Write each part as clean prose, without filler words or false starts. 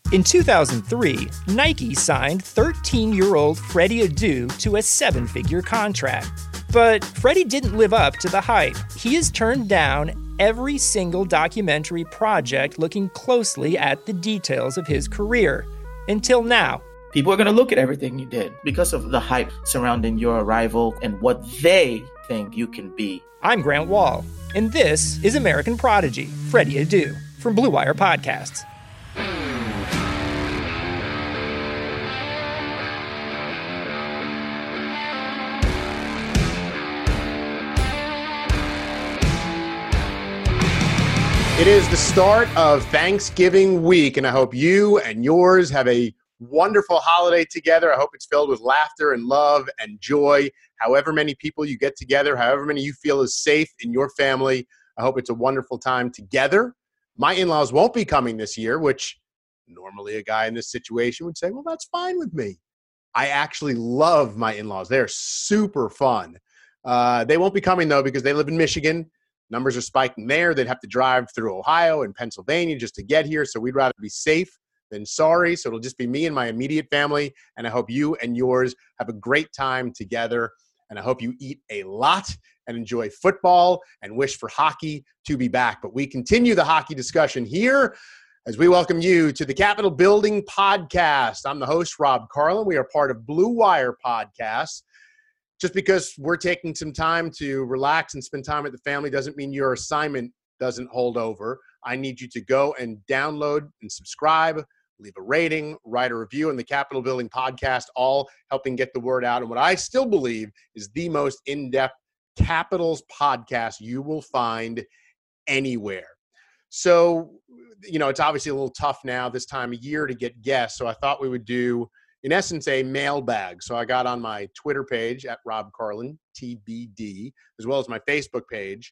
In 2003, Nike signed 13-year-old Freddie Adu to a 7-figure contract. But Freddie didn't live up to the hype. He has turned down every single documentary project looking closely at the details of his career. Until now. People are going to look at everything you did because of the hype surrounding your arrival and what they think you can be. I'm Grant Wall, and this is American Prodigy, Freddie Adu, from Blue Wire Podcasts. It is the start of Thanksgiving week, and I hope you and yours have a wonderful holiday together. I hope it's filled with laughter and love and joy. However many people you get together, however many you feel is safe in your family, I hope it's a wonderful time together. My in-laws won't be coming this year, which normally a guy in this situation would say, well, that's fine with me. I actually love my in-laws. They're super fun. They won't be coming, though, because they live in Michigan. Numbers are spiking there. They'd have to drive through Ohio and Pennsylvania just to get here. So we'd rather be safe than sorry. So it'll just be me and my immediate family. And I hope you and yours have a great time together. And I hope you eat a lot and enjoy football and wish for hockey to be back. But we continue the hockey discussion here as we welcome you to the Capitol Building Podcast. I'm the host, Rob Carlin. We are part of Blue Wire Podcasts. Just because we're taking some time to relax and spend time with the family doesn't mean your assignment doesn't hold over. I need you to go and download and subscribe, leave a rating, write a review in the Capitol Building Podcast, all helping get the word out. And what I still believe is the most in-depth Capitals podcast you will find anywhere. So, it's obviously a little tough now this time of year to get guests. So I thought we would do, in essence, a mailbag. So I got on my Twitter page at Rob Carlin, TBD, as well as my Facebook page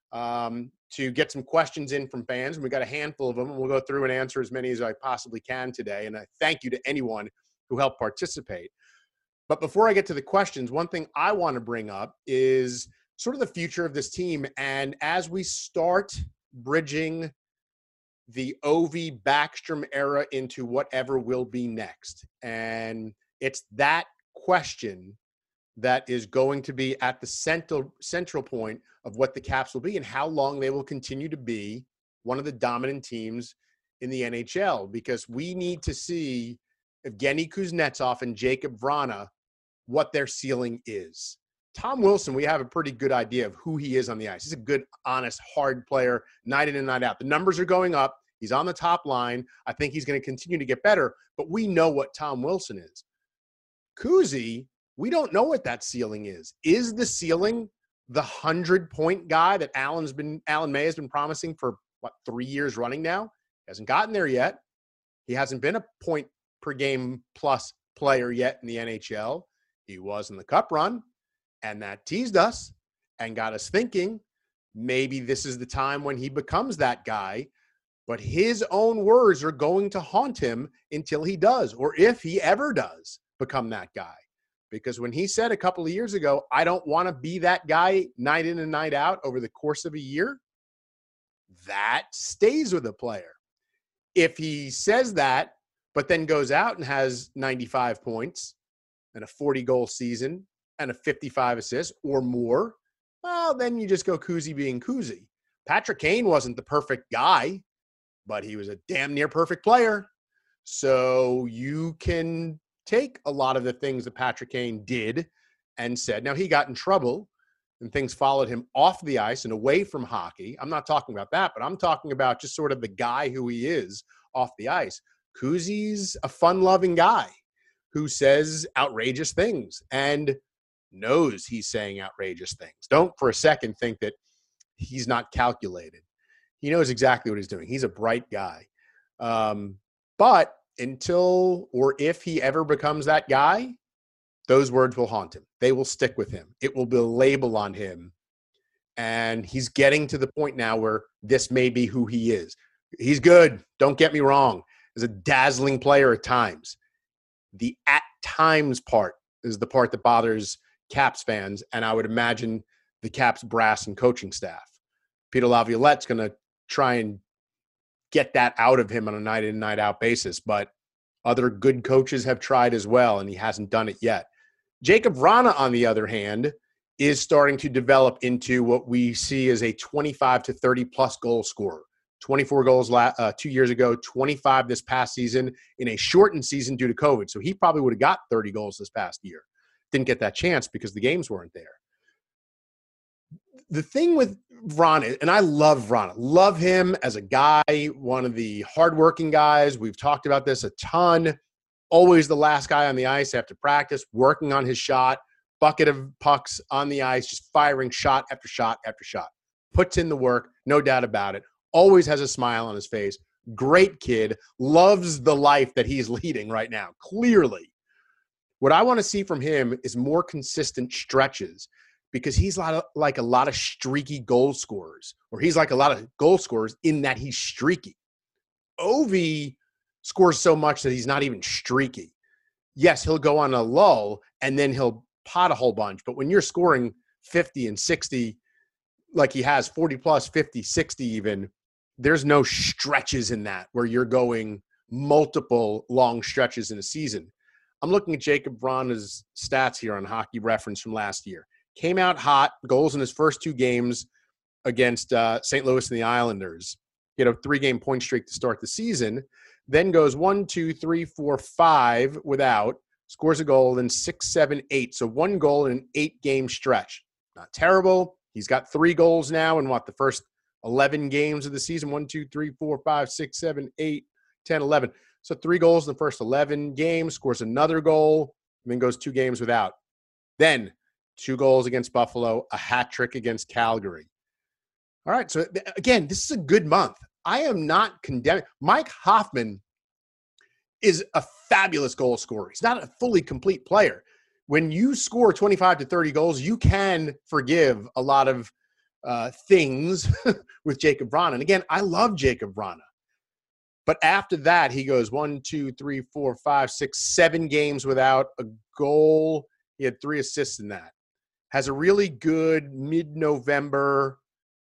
to get some questions in from fans. And we got a handful of them, and we'll go through and answer as many as I possibly can today. And I thank you to anyone who helped participate. But before I get to the questions, one thing I want to bring up is sort of the future of this team. And as we start bridging the Ovi Backstrom era into whatever will be next. And it's that question that is going to be at the central point of what the Caps will be and how long they will continue to be one of the dominant teams in the NHL, because we need to see Evgeny Kuznetsov and Jakub Vrana what their ceiling is. Tom Wilson, we have a pretty good idea of who he is on the ice. He's a good, honest, hard player, night in and night out. The numbers are going up. He's on the top line. I think he's going to continue to get better, but we know what Tom Wilson is. Kuzi, we don't know what that ceiling is. Is the ceiling the 100-point guy that Alan May has been promising for, 3 years running now? He hasn't gotten there yet. He hasn't been a point-per-game plus player yet in the NHL. He was in the Cup run. And that teased us and got us thinking maybe this is the time when he becomes that guy. But his own words are going to haunt him until he does, or if he ever does become that guy. Because when he said a couple of years ago, I don't want to be that guy night in and night out over the course of a year, that stays with a player. If he says that, but then goes out and has 95 points and a 40-goal season, and a 55 assists or more, well, then you just go Kuzi being Kuzi. Patrick Kane wasn't the perfect guy, but he was a damn near perfect player. So you can take a lot of the things that Patrick Kane did and said. Now, he got in trouble and things followed him off the ice and away from hockey. I'm not talking about that, but I'm talking about just sort of the guy who he is off the ice. Kuzi's a fun-loving guy who says outrageous things and knows he's saying outrageous things. Don't for a second think that he's not calculated. He knows exactly what he's doing. He's a bright guy. But until or if he ever becomes that guy, those words will haunt him. They will stick with him. It will be a label on him. And he's getting to the point now where this may be who he is. He's good. Don't get me wrong. He's a dazzling player at times. The at times part is the part that bothers Caps fans, and I would imagine the Caps brass and coaching staff. Peter Laviolette's going to try and get that out of him on a night in, night out basis. But other good coaches have tried as well, and he hasn't done it yet. Jakub Vrana, on the other hand, is starting to develop into what we see as a 25 to 30-plus goal scorer. 24 goals 2 years ago, 25 this past season in a shortened season due to COVID. So he probably would have got 30 goals this past year. Didn't get that chance because the games weren't there. The thing with Vrana, and I love Vrana, love him as a guy, one of the hardworking guys. We've talked about this a ton. Always the last guy on the ice after practice, working on his shot, bucket of pucks on the ice, just firing shot after shot after shot. Puts in the work, no doubt about it. Always has a smile on his face. Great kid. Loves the life that he's leading right now, clearly. What I want to see from him is more consistent stretches, because he's like a lot of streaky goal scorers, or he's like a lot of goal scorers in that he's streaky. Ovi scores so much that he's not even streaky. Yes, he'll go on a lull, and then he'll pot a whole bunch. But when you're scoring 50 and 60, like he has 40 plus, 50, 60 even, there's no stretches in that where you're going multiple long stretches in a season. I'm looking at Jakub Vrana's stats here on Hockey Reference from last year. Came out hot, goals in his first 2 games against St. Louis and the Islanders. He had a 3-game point streak to start the season. Then goes 1, 2, 3, 4, 5 without, scores a goal, then 6, 7, 8. So 1 goal in an 8-game stretch. Not terrible. He's got 3 goals now in the first 11 games of the season. 1, 2, 3, 4, 5, 6, 7, 8, 10, 11. So 3 goals in the first 11 games, scores another goal, and then goes 2 games without. Then 2 goals against Buffalo, a hat trick against Calgary. All right, so again, this is a good month. I am not condemning. Mike Hoffman is a fabulous goal scorer. He's not a fully complete player. When you score 25 to 30 goals, you can forgive a lot of things with Jakub Vrana. And again, I love Jakub Vrana. But after that, he goes 1, 2, 3, 4, 5, 6, 7 games without a goal. He had 3 assists in that. Has a really good mid-November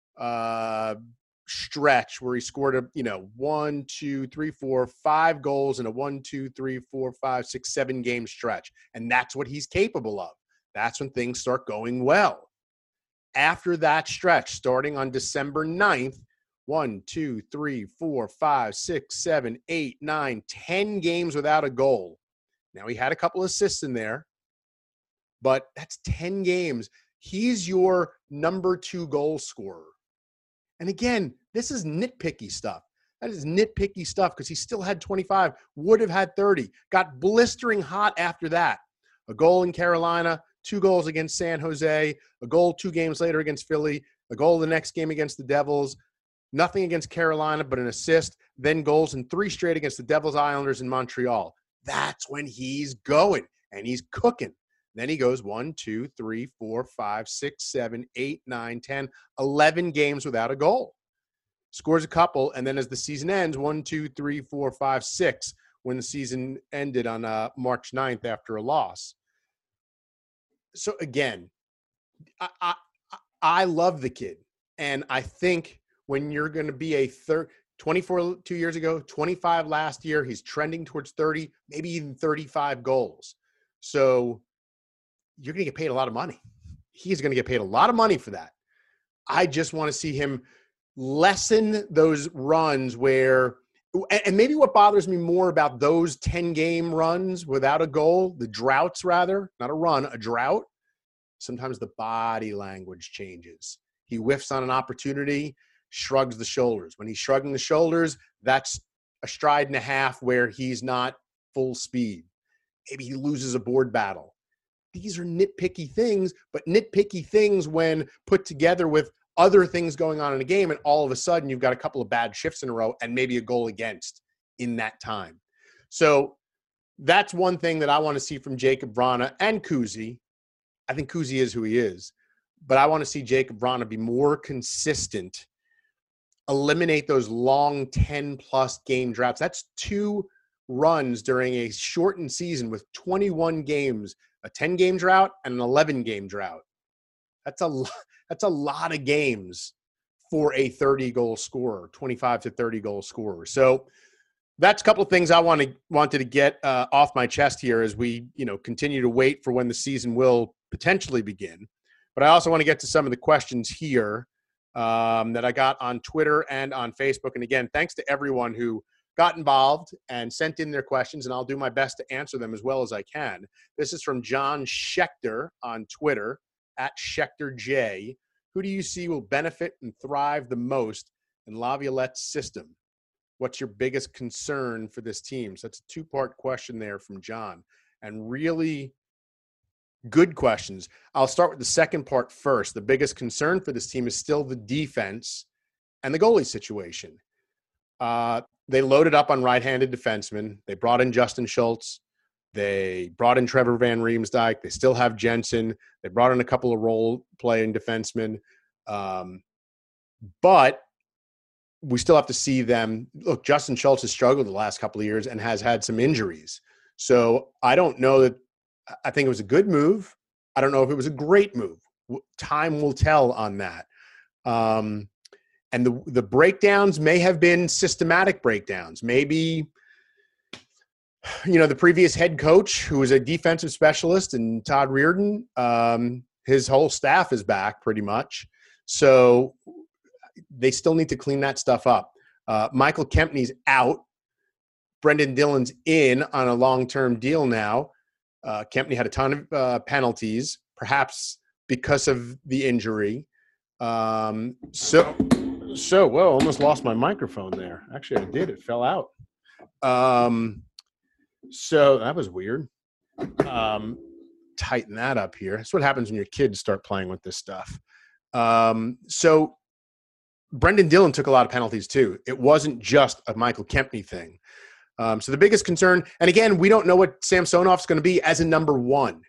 stretch where he scored 1, 2, 3, 4, 5 goals in a 1, 2, 3, 4, 5, 6, 7 game stretch. And that's what he's capable of. That's when things start going well. After that stretch, starting on December 9th, 1, 2, 3, 4, 5, 6, 7, 8, 9, 10 games without a goal. Now, he had a couple assists in there, but that's 10 games. He's your number 2 goal scorer. And again, this is nitpicky stuff. That is nitpicky stuff because he still had 25, would have had 30, got blistering hot after that. A goal in Carolina, 2 goals against San Jose, a goal 2 games later against Philly, a goal the next game against the Devils, nothing against Carolina but an assist, then goals in 3 straight against the Devils, Islanders, and Montreal. That's when he's going, and he's cooking. Then he goes 1, 2, 3, 4, 5, 6, 7, 8, 9, 10, 11 games without a goal. Scores a couple, and then as the season ends, 1, 2, 3, 4, 5, 6, when the season ended on March 9th after a loss. So again, I love the kid. And I think when you're going to be 24 2 years ago, 25 last year, he's trending towards 30, maybe even 35 goals. So you're going to get paid a lot of money. He's going to get paid a lot of money for that. I just want to see him lessen those runs where, and maybe what bothers me more about those 10-game runs without a goal, the droughts rather, not a run, a drought, sometimes the body language changes. He whiffs on an opportunity, shrugs the shoulders. When he's shrugging the shoulders, that's a stride and a half where he's not full speed. Maybe he loses a board battle. These are nitpicky things, but nitpicky things when put together with other things going on in a game, and all of a sudden you've got a couple of bad shifts in a row and maybe a goal against in that time. So that's one thing that I want to see from Jakub Vrana and Kuzi. I think Kuzi is who he is, but I want to see Jakub Vrana be more consistent, eliminate those long 10-plus game droughts. That's 2 runs during a shortened season with 21 games, a 10-game drought and an 11-game drought. That's a lot of games for a 30-goal scorer, 25 to 30-goal scorer. So that's a couple of things I wanted to get off my chest here as we, continue to wait for when the season will potentially begin. But I also want to get to some of the questions here that I got on Twitter and on Facebook. And again, thanks to everyone who got involved and sent in their questions, and I'll do my best to answer them as well as I can. This is from John Schechter on Twitter, @SchechterJ. Who do you see will benefit and thrive the most in Laviolette's system? What's your biggest concern for this team? So that's a two-part question there from John, and really good questions. I'll start with the second part first. The biggest concern for this team is still the defense and the goalie situation. They loaded up on right-handed defensemen. They brought in Justin Schultz. They brought in Trevor Van Riemsdyk. They still have Jensen. They brought in a couple of role-playing defensemen. But we still have to see them. Look, Justin Schultz has struggled the last couple of years and has had some injuries. So I don't know that – I think it was a good move. I don't know if it was a great move. Time will tell on that. And the breakdowns may have been systematic breakdowns. Maybe – the previous head coach, who was a defensive specialist, and Todd Reardon, his whole staff is back pretty much. So they still need to clean that stuff up. Michael Kempney's out. Brendan Dillon's in on a long-term deal now. Kempney had a ton of penalties, perhaps because of the injury. Whoa, almost lost my microphone there. Actually, I did. It fell out. So that was weird. Tighten that up here. That's what happens when your kids start playing with this stuff. So Brendan Dillon took a lot of penalties too. It wasn't just a Michael Kempney thing. So the biggest concern, and again, we don't know what Samsonov's going to be as a number one.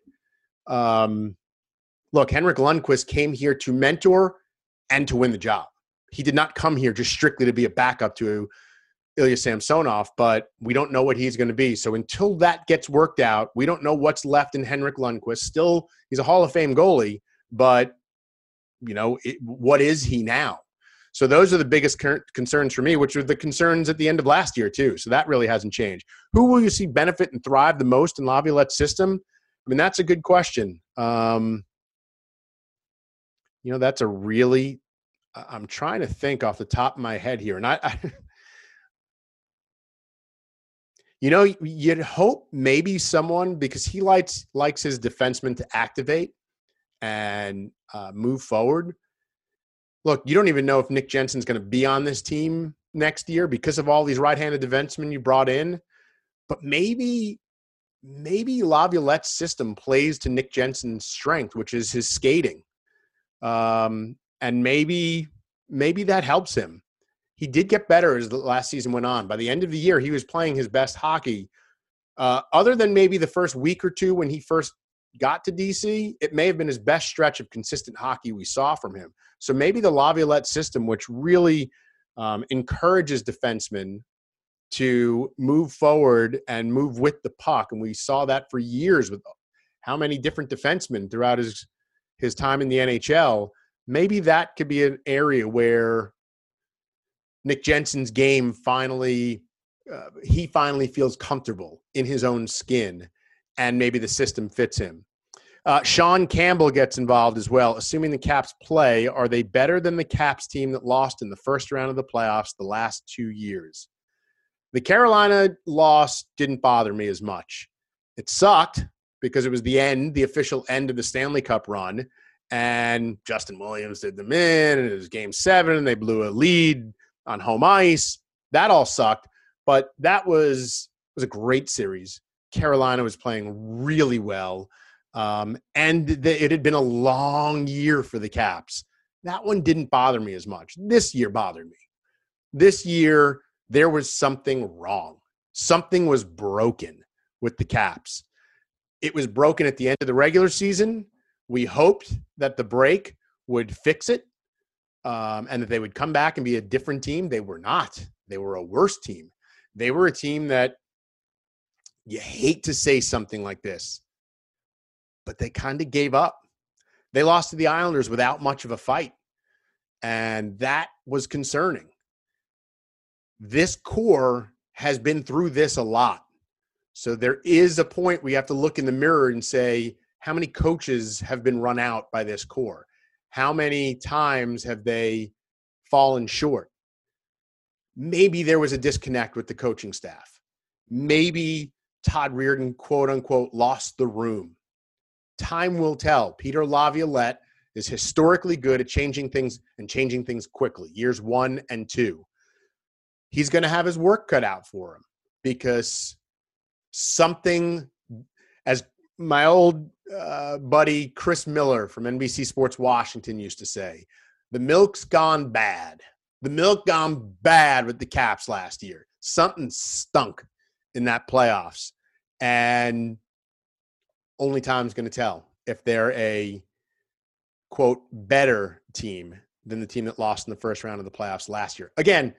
Look, Henrik Lundqvist came here to mentor and to win the job. He did not come here just strictly to be a backup to Ilya Samsonov, but we don't know what he's going to be. So until that gets worked out, we don't know what's left in Henrik Lundqvist. Still, he's a Hall of Fame goalie, but, what is he now? So those are the biggest concerns for me, which were the concerns at the end of last year too. So that really hasn't changed. Who will you see benefit and thrive the most in Laviolette's system? I mean, that's a good question. That's a really – I'm trying to think off the top of my head here. And I you'd hope maybe someone, because he likes his defensemen to activate and move forward. Look, you don't even know if Nick Jensen's going to be on this team next year because of all these right-handed defensemen you brought in. But maybe Laviolette's system plays to Nick Jensen's strength, which is his skating. And maybe that helps him. He did get better as the last season went on. By the end of the year, he was playing his best hockey. Other than maybe the first week or two when he first got to DC, it may have been his best stretch of consistent hockey we saw from him. So maybe the Laviolette system, which really encourages defensemen to move forward and move with the puck, and we saw that for years with how many different defensemen throughout his time in the NHL, maybe that could be an area where Nick Jensen's game finally feels comfortable in his own skin, and maybe the system fits him. Sean Campbell gets involved as well. Assuming the Caps play, are they better than the Caps team that lost in the first round of the playoffs the last 2 years? The Carolina loss didn't bother me as much. It sucked because it was the official end of the Stanley Cup run, and Justin Williams did them in, and it was Game 7, and they blew a lead on home ice. That all sucked, but that was a great series. Carolina was playing really well, and it had been a long year for the Caps. That one didn't bother me as much. This year bothered me. This year, there was something wrong. Something was broken with the Caps. It was broken at the end of the regular season. We hoped that the break would fix it, and that they would come back and be a different team. They were not. They were a worse team. They were a team that you hate to say something like this, but they kind of gave up. They lost to the Islanders without much of a fight. And that was concerning. This core has been through this a lot. So there is a point we have to look in the mirror and say, how many coaches have been run out by this core? How many times have they fallen short? Maybe there was a disconnect with the coaching staff. Maybe Todd Reardon, quote unquote, lost the room. Time will tell. Peter Laviolette is historically good at changing things and changing things quickly, years 1 and 2. He's going to have his work cut out for him because something, as my old buddy Chris Miller from NBC Sports Washington used to say, the milk's gone bad. The milk gone bad with the Caps last year. Something stunk in that playoffs. And only time's going to tell if they're a, quote, better team than the team that lost in the first round of the playoffs last year. Again,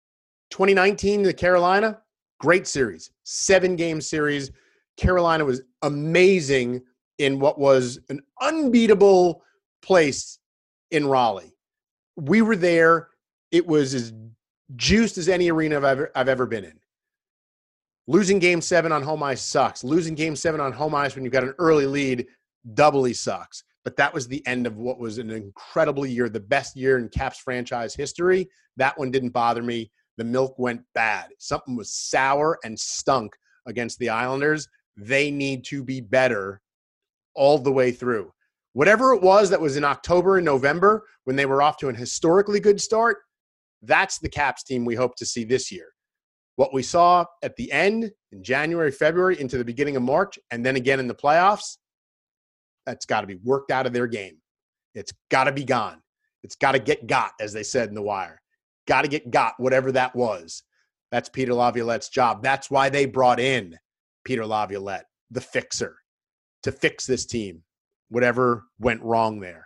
2019 to Carolina, great series. 7-game series. Carolina was amazing in what was an unbeatable place in Raleigh. We were there. It was as juiced as any arena I've ever been in. Losing Game 7 on home ice sucks. Losing Game 7 on home ice when you've got an early lead doubly sucks. But that was the end of what was an incredible year, the best year in Caps franchise history. That one didn't bother me. The milk went bad. Something was sour and stunk against the Islanders. They need to be better all the way through. Whatever it was that was in October and November when they were off to an historically good start, that's the Caps team we hope to see this year. What we saw at the end in January, February, into the beginning of March, and then again in the playoffs, that's got to be worked out of their game. It's got to be gone. It's got to get got, as they said in The Wire. Got to get got, whatever that was. That's Peter Laviolette's job. That's why they brought in Peter Laviolette, the fixer, to fix this team, whatever went wrong there.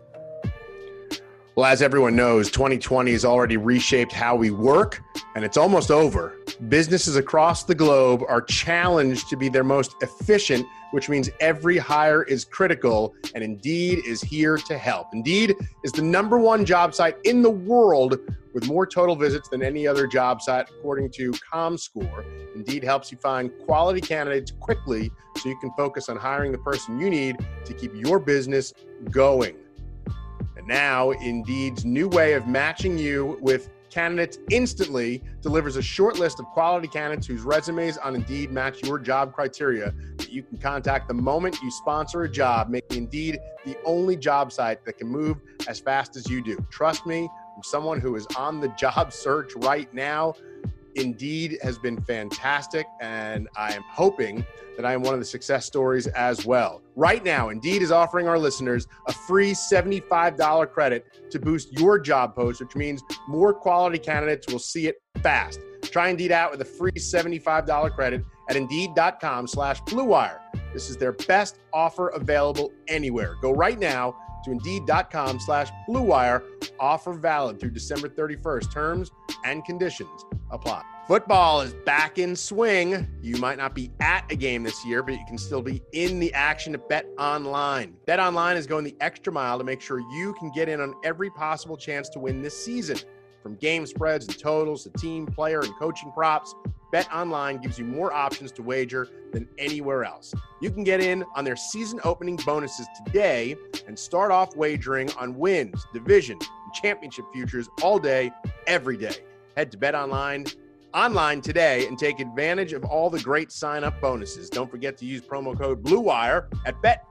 Well, as everyone knows, 2020 has already reshaped how we work, and it's almost over. Businesses across the globe are challenged to be their most efficient, which means every hire is critical, and Indeed is here to help. Indeed is the #1 job site in the world with more total visits than any other job site, according to ComScore. Indeed helps you find quality candidates quickly so you can focus on hiring the person you need to keep your business going. And now, Indeed's new way of matching you with candidates instantly delivers a short list of quality candidates whose resumes on Indeed match your job criteria that you can contact the moment you sponsor a job, making Indeed the only job site that can move as fast as you do. Trust me, from someone who is on the job search right now, Indeed has been fantastic, and I am hoping that I am one of the success stories as well. Right now, Indeed is offering our listeners a free $75 credit to boost your job post, which means more quality candidates will see it fast. Try Indeed out with a free $75 credit at Indeed.com/BlueWire. This is their best offer available anywhere. Go right now to Indeed.com/BlueWire. Offer valid through December 31st. Terms and conditions apply. Football is back in swing. You might not be at a game this year, but you can still be in the action at BetOnline. BetOnline is going the extra mile to make sure you can get in on every possible chance to win this season. From game spreads and totals to team, player, and coaching props, BetOnline gives you more options to wager than anywhere else. You can get in on their season opening bonuses today and start off wagering on wins, division, and championship futures all day, every day. Head to BetOnline online today and take advantage of all the great sign-up bonuses. Don't forget to use promo code BlueWire at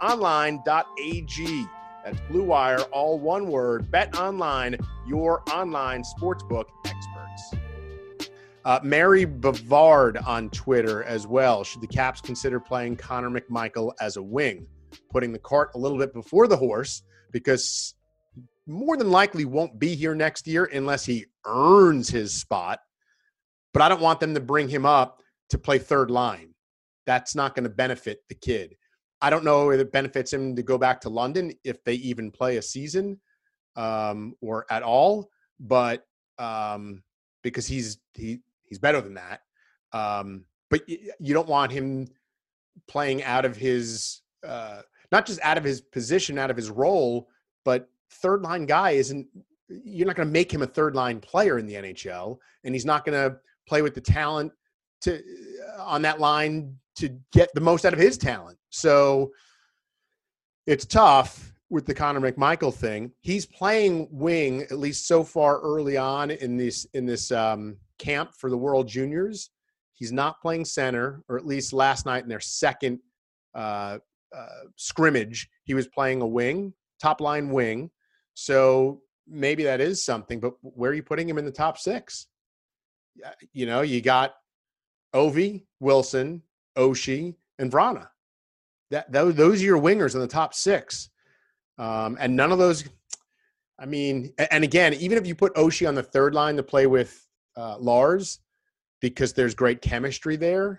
betonline.ag. That's BlueWire, all one word. BetOnline, your online sportsbook experts. Mary Bavard on Twitter as well. Should the Caps consider playing Connor McMichael as a wing? Putting the cart a little bit before the horse, because more than likely won't be here next year unless he earns his spot. But I don't want them to bring him up to play third line. That's not going to benefit the kid. I don't know if it benefits him to go back to London if they even play a season or at all, but because he's better than that. But you don't want him playing out of his not just out of his position, out of his role, but third line guy isn't you're not going to make him a third line player in the NHL, and he's not going to play with the talent to on that line to get the most out of his talent. So it's tough with the Connor McMichael thing. He's playing wing, at least so far early on in this camp for the World Juniors. He's not playing center, or at least last night in their second scrimmage, he was playing a wing, top line wing. So maybe that is something, but where are you putting him in the top six? You know, you got Ovi, Wilson, Oshie, and Vrana. Those are your wingers in the top six. And none of those, I mean, and again, even if you put Oshie on the third line to play with Lars, because there's great chemistry there,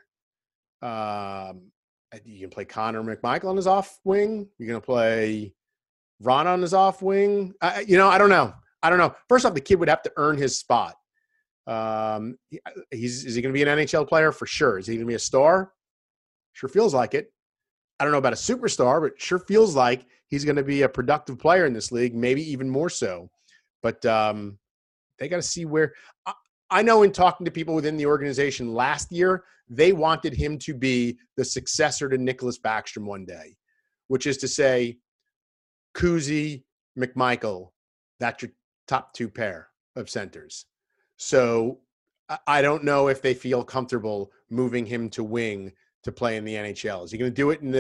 you can play Connor McMichael on his off wing. You're going to play Vrana on his off wing. I don't know. First off, the kid would have to earn his spot. Is he going to be an NHL player? For sure. Is he going to be a star? Sure feels like it. I don't know about a superstar, but sure feels like he's going to be a productive player in this league, maybe even more so. But they got to see where I know in talking to people within the organization last year, they wanted him to be the successor to Nicholas Backstrom one day, which is to say Kuzi, McMichael, that's your top two pair of centers. So I don't know if they feel comfortable moving him to wing to play in the NHL. Is he going to do it in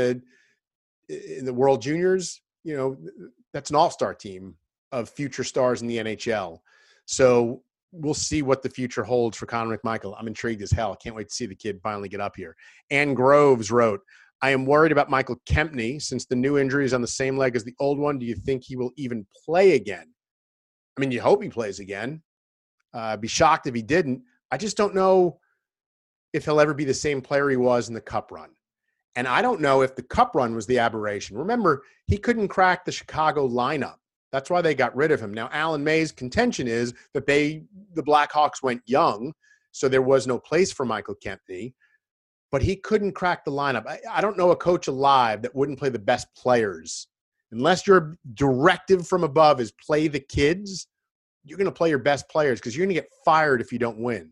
the World Juniors? You know, that's an all-star team of future stars in the NHL. So we'll see what the future holds for Connor McMichael. I'm intrigued as hell. Can't wait to see the kid finally get up here. Ann Groves wrote, I am worried about Michael Kempny since the new injury is on the same leg as the old one. Do you think he will even play again? I mean, you hope he plays again. Be shocked if he didn't. I just don't know if he'll ever be the same player he was in the Cup run. And I don't know if the Cup run was the aberration. Remember, he couldn't crack the Chicago lineup. That's why they got rid of him. Now, Alan May's contention is that the Blackhawks went young, so there was no place for Michael Kempny, but he couldn't crack the lineup. I don't know a coach alive that wouldn't play the best players. Unless your directive from above is play the kids, you're going to play your best players because you're going to get fired if you don't win.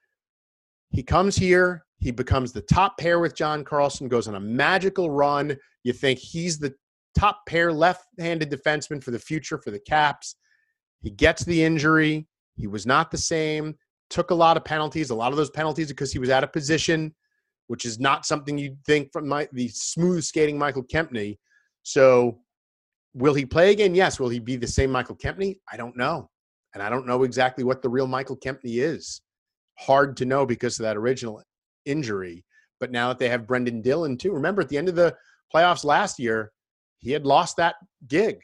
He comes here. He becomes the top pair with John Carlson, goes on a magical run. You think he's the top pair left-handed defenseman for the future for the Caps. He gets the injury. He was not the same. Took a lot of penalties. A lot of those penalties because he was out of position, which is not something you'd think from the smooth skating Michael Kempny. So will he play again? Yes. Will he be the same Michael Kempny? I don't know. And I don't know exactly what the real Michael Kempny is. Hard to know because of that original injury. But now that they have Brendan Dillon too, remember at the end of the playoffs last year, he had lost that gig.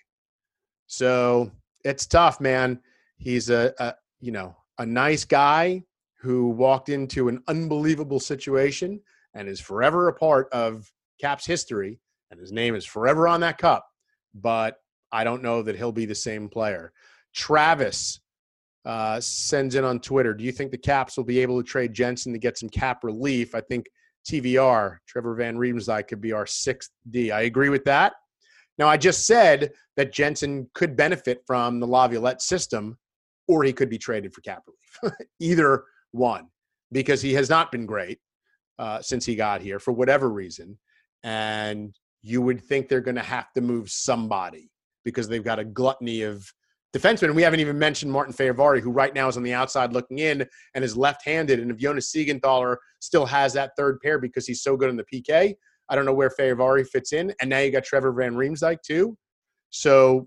So it's tough, man. He's a nice guy who walked into an unbelievable situation and is forever a part of Caps history, and his name is forever on that cup. But I don't know that he'll be the same player. Travis sends in on Twitter, do you think the Caps will be able to trade Jensen to get some cap relief? I think TVR, Trevor Van Riemsdyk, could be our 6th D. I agree with that. Now, I just said that Jensen could benefit from the Laviolette system, or he could be traded for cap relief. Either one, because he has not been great since he got here for whatever reason. And you would think they're going to have to move somebody because they've got a gluttony of defensemen. We haven't even mentioned Martin Fehervary, who right now is on the outside looking in and is left-handed. And if Jonas Siegenthaler still has that third pair because he's so good in the PK, I don't know where Fehervary fits in. And now you got Trevor Van Riemsdyk too. So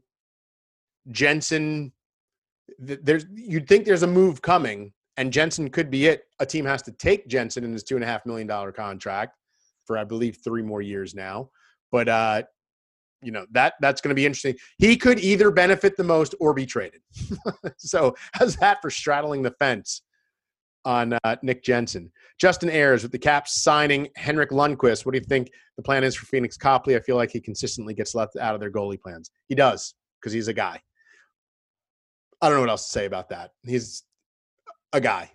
Jensen, you'd think there's a move coming, and Jensen could be it. A team has to take Jensen in his $2.5 million contract for, I believe, 3 more years now. But that's going to be interesting. He could either benefit the most or be traded. So how's that for straddling the fence on Nick Jensen? Justin Ayers with the Caps signing Henrik Lundqvist. What do you think the plan is for Phoenix Copley? I feel like he consistently gets left out of their goalie plans. He does, because he's a guy. I don't know what else to say about that. He's a guy.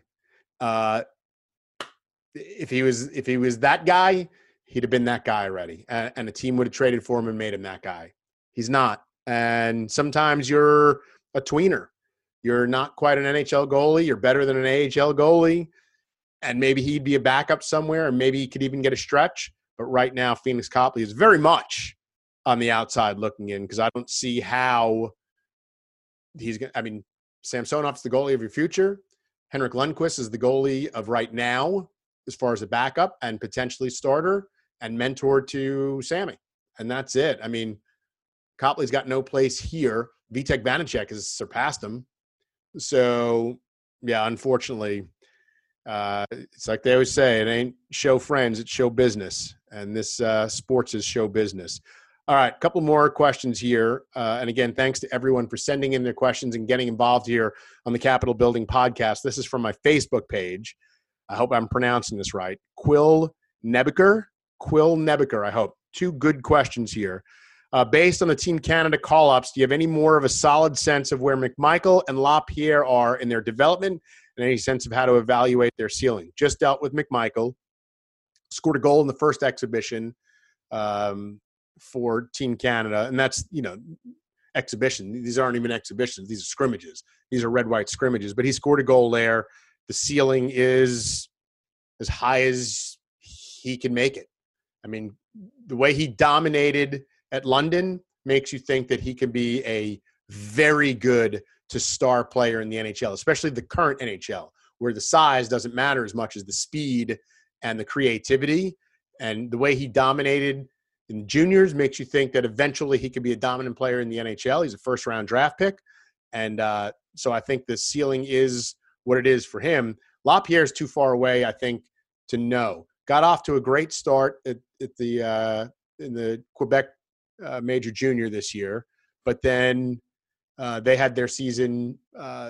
If he was that guy, he'd have been that guy already. And a team would have traded for him and made him that guy. He's not. And sometimes you're a tweener. You're not quite an NHL goalie. You're better than an AHL goalie. And maybe he'd be a backup somewhere, and maybe he could even get a stretch. But right now, Phoenix Copley is very much on the outside looking in, because I don't see how he's going to – I mean, Samsonov's the goalie of your future. Henrik Lundqvist is the goalie of right now as far as a backup and potentially starter and mentor to Sammy. And that's it. I mean, Copley's got no place here. Vitek Vanacek has surpassed him. So, yeah, unfortunately – it's like they always say, it ain't show friends, it's show business. And this sports is show business. All right, a couple more questions here. And again, thanks to everyone for sending in their questions and getting involved here on the Capitol Building podcast. This is from my Facebook page. I hope I'm pronouncing this right. Quill Nebeker, I hope. Two good questions here. Based on the Team Canada call-ups, do you have any more of a solid sense of where McMichael and LaPierre are in their development and any sense of how to evaluate their ceiling? Just dealt with McMichael. Scored a goal in the first exhibition for Team Canada. And that's, exhibition. These aren't even exhibitions. These are scrimmages. These are red-white scrimmages. But he scored a goal there. The ceiling is as high as he can make it. I mean, the way he dominated at London makes you think that he can be a very good to star player in the NHL, especially the current NHL, where the size doesn't matter as much as the speed and the creativity. And the way he dominated in the juniors makes you think that eventually he could be a dominant player in the NHL. He's a first-round draft pick. And so I think the ceiling is what it is for him. LaPierre is too far away, I think, to know. Got off to a great start in the Quebec Major Junior this year, but then they had their season,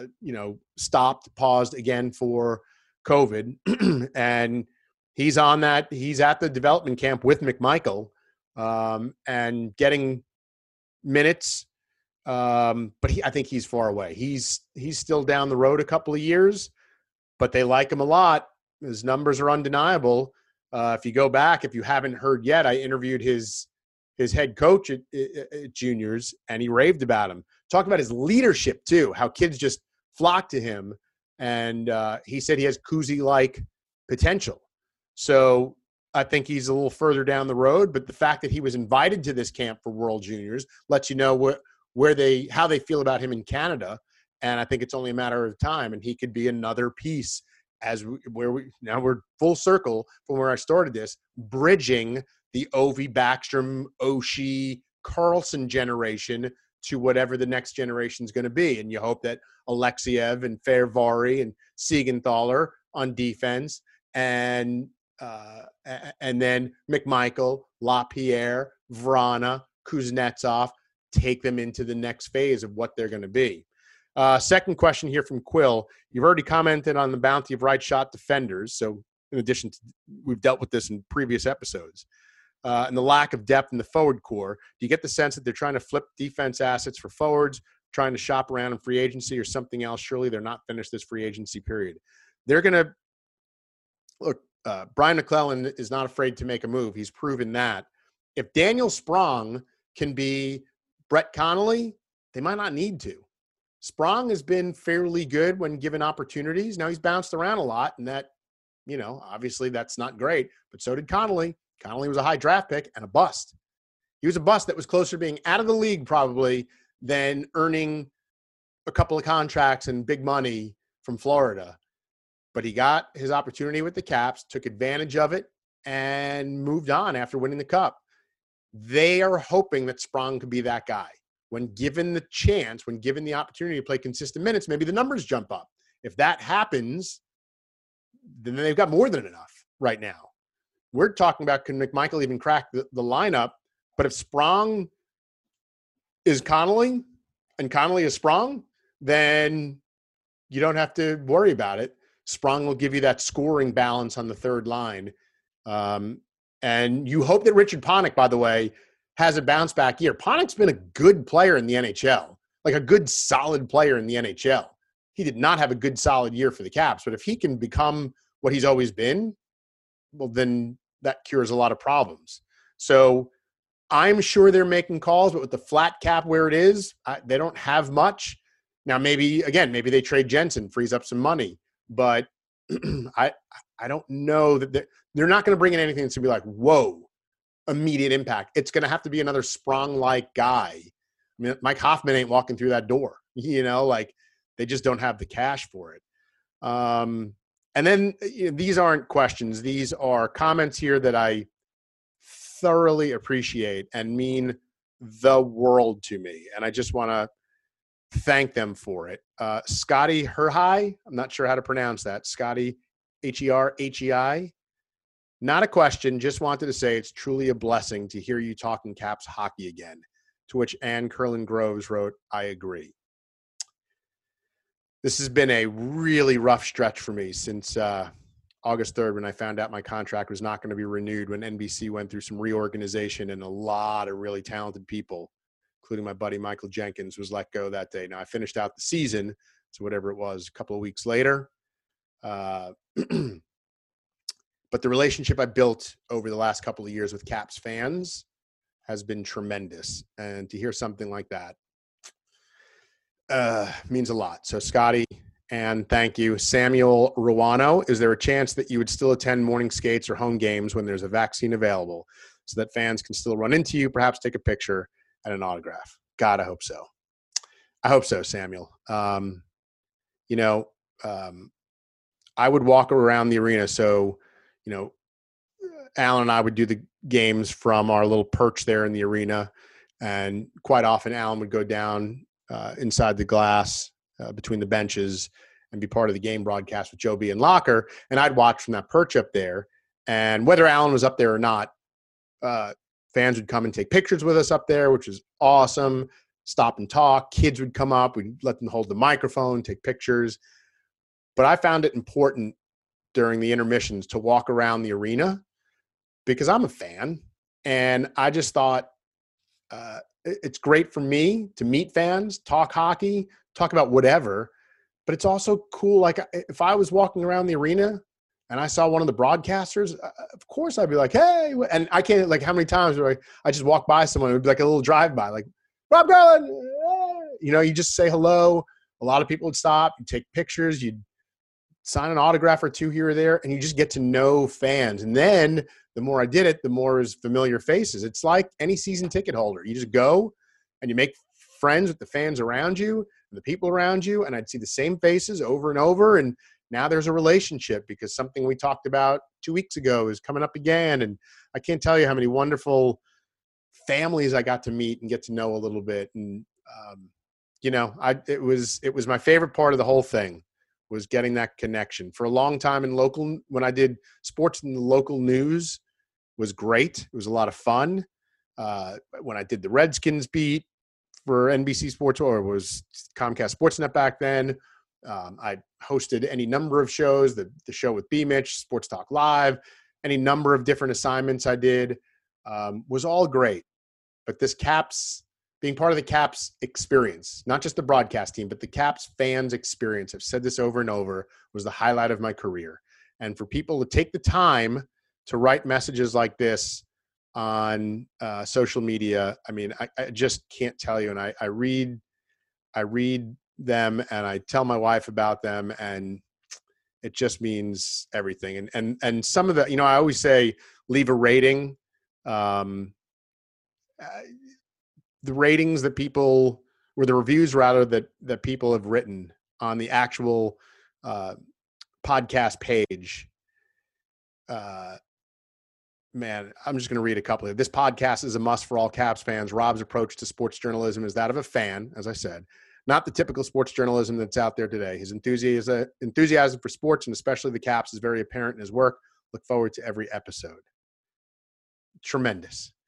paused again for COVID. And he's on that. He's at the development camp with McMichael and getting minutes. But I think he's far away. He's still down the road a couple of years, but they like him a lot. His numbers are undeniable. If you go back, if you haven't heard yet, I interviewed his head coach at juniors, and he raved about him. Talked about his leadership too, how kids just flock to him. And he said he has Kuzi-like potential. So I think he's a little further down the road, but the fact that he was invited to this camp for World Juniors lets you know how they feel about him in Canada. And I think it's only a matter of time, and he could be another piece now we're full circle from where I started this, bridging the Ovi, Backstrom, Oshie, Carlson generation to whatever the next generation is going to be. And you hope that Alexiev and Fairvari and Siegenthaler on defense, and then McMichael, LaPierre, Vrana, Kuznetsov take them into the next phase of what they're going to be. Second question here from Quill. You've already commented on the bounty of right shot defenders. So in addition to, we've dealt with this in previous episodes. And the lack of depth in the forward core. Do you get the sense that they're trying to flip defense assets for forwards, trying to shop around in free agency or something else? Surely they're not finished this free agency period. They're going to – look, Brian McClellan is not afraid to make a move. He's proven that. If Daniel Sprong can be Brett Connolly, they might not need to. Sprong has been fairly good when given opportunities. Now he's bounced around a lot, and that, obviously that's not great, but so did Connolly. Connolly was a high draft pick and a bust. He was a bust that was closer to being out of the league probably than earning a couple of contracts and big money from Florida. But he got his opportunity with the Caps, took advantage of it, and moved on after winning the Cup. They are hoping that Sprong could be that guy. When given the chance, when given the opportunity to play consistent minutes, maybe the numbers jump up. If that happens, then they've got more than enough right now. We're talking about, can McMichael even crack the lineup? But if Sprong is Connolly and Connolly is Sprong, then you don't have to worry about it. Sprong will give you that scoring balance on the third line. And you hope that Richard Panik, by the way, has a bounce back year. Panik's been a good player in the NHL, like a good solid player in the NHL. He did not have a good solid year for the Caps, but if he can become what he's always been, well, then that cures a lot of problems. So I'm sure they're making calls, but with the flat cap where it is, they don't have much. Now, maybe they trade Jensen, frees up some money, but I don't know that they're not going to bring in anything that's going to be like, whoa, immediate impact. It's going to have to be another Sprong-like guy. I mean, Mike Hoffman ain't walking through that door, like they just don't have the cash for it. And then these aren't questions. These are comments here that I thoroughly appreciate and mean the world to me. And I just want to thank them for it. Scotty Herhai, I'm not sure how to pronounce that. Scotty, Herhei. Not a question, just wanted to say it's truly a blessing to hear you talking Caps hockey again. To which Ann Curlin Groves wrote, I agree. This has been a really rough stretch for me since August 3rd when I found out my contract was not going to be renewed, when NBC went through some reorganization and a lot of really talented people, including my buddy Michael Jenkins, was let go that day. Now, I finished out the season, so whatever it was, a couple of weeks later. But the relationship I built over the last couple of years with Caps fans has been tremendous. And to hear something like that means a lot. So, Scotty, and thank you. Samuel Ruano, is there a chance that you would still attend morning skates or home games when there's a vaccine available so that fans can still run into you, perhaps take a picture and an autograph? God, I hope so. I hope so, Samuel. I would walk around the arena. So, Alan and I would do the games from our little perch there in the arena. And quite often Alan would go down inside the glass between the benches and be part of the game broadcast with Joe B. and Locker. And I'd watch from that perch up there. And whether Alan was up there or not, fans would come and take pictures with us up there, which was awesome. Stop and talk. Kids would come up. We'd let them hold the microphone, take pictures. But I found it important during the intermissions to walk around the arena because I'm a fan. And I just thought it's great for me to meet fans, talk hockey, talk about whatever. But it's also cool. Like if I was walking around the arena and I saw one of the broadcasters, of course I'd be like, hey. And I can't, like, how many times do I just walk by someone, it would be like a little drive-by, like, Rob Garland, you just say hello. A lot of people would stop, you'd take pictures, you'd sign an autograph or two here or there, and you just get to know fans. And then the more I did it, the more is familiar faces. It's like any season ticket holder. You just go and you make friends with the fans around you and the people around you, and I'd see the same faces over and over. And now there's a relationship because something we talked about 2 weeks ago is coming up again. And I can't tell you how many wonderful families I got to meet and get to know a little bit. And, it was my favorite part of the whole thing was getting that connection. For a long time when I did sports in the local news was great. It was a lot of fun. When I did the Redskins beat for NBC Sports, or it was Comcast Sportsnet back then, I hosted any number of shows, the show with B. Mitch, Sports Talk Live, any number of different assignments I did, was all great. But this Caps, being part of the Caps experience, not just the broadcast team, but the Caps fans experience, I've said this over and over, was the highlight of my career. And for people to take the time to write messages like this on social media, I mean, I just can't tell you. And I read them and I tell my wife about them, and it just means everything. And some of the, I always say, leave a rating. The ratings that people, or the reviews rather, that people have written on the actual podcast page, man, I'm just going to read a couple of. This podcast is a must for all Caps fans. Rob's approach to sports journalism is that of a fan, as I said, not the typical sports journalism that's out there today. His enthusiasm for sports, and especially the Caps, is very apparent in his work. Look forward to every episode. Tremendous.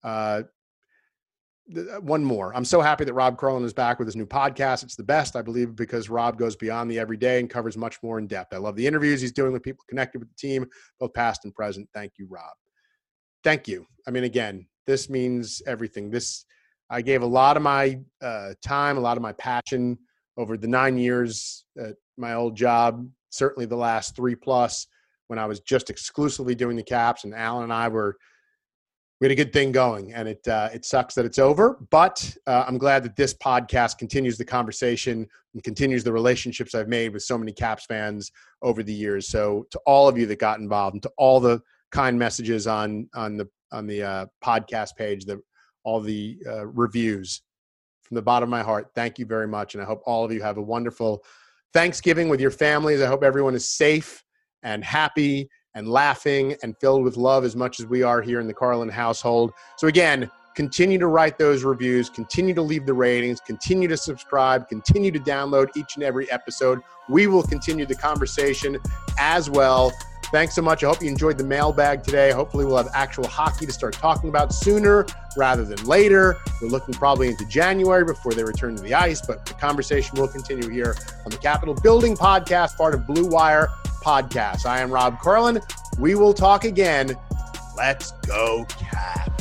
One more. I'm so happy that Rob Curlin is back with his new podcast. It's the best, I believe, because Rob goes beyond the everyday and covers much more in depth. I love the interviews he's doing with people connected with the team, both past and present. Thank you, Rob. Thank you. I mean, again, this means everything. I gave a lot of my time, a lot of my passion over the 9 years at my old job, certainly the last 3+ when I was just exclusively doing the Caps, and Alan and I were We had a good thing going, and it sucks that it's over, but I'm glad that this podcast continues the conversation and continues the relationships I've made with so many Caps fans over the years. So to all of you that got involved and to all the kind messages on the podcast page, all the reviews, from the bottom of my heart, thank you very much. And I hope all of you have a wonderful Thanksgiving with your families. I hope everyone is safe and happy and laughing and filled with love as much as we are here in the Carlin household. So again, continue to write those reviews, continue to leave the ratings, continue to subscribe, continue to download each and every episode. We will continue the conversation as well. Thanks so much. I hope you enjoyed the mailbag today. Hopefully we'll have actual hockey to start talking about sooner rather than later. We're looking probably into January before they return to the ice, but the conversation will continue here on the Capitol Building Podcast, part of Blue Wire Podcast. I am Rob Carlin. We will talk again. Let's go, Caps.